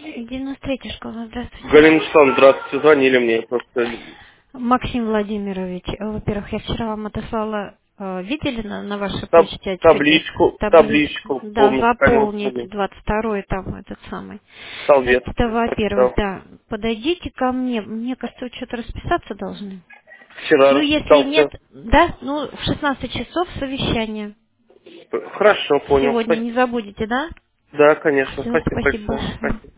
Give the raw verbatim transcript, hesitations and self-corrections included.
девяносто третья школа, здравствуйте. Галина Вячеславовна, здравствуйте, звонили мне просто. Максим Владимирович, э, во-первых, я вчера вам отослала, э, видели на, на вашей Таб- почте очередь табличку, табличку? табличку, Да, помню, заполните конечно, двадцать второй там этот самый. Это, салветки. во-первых, Да. да. Подойдите ко мне, мне кажется, вы что-то расписаться должны. Вчера Ну, если нет, расписался. да, ну, в шестнадцать часов совещание. Хорошо, понял. Сегодня Спасибо. не забудете, да? Да, конечно. Все, Спасибо спасибо большое. большое. Спасибо.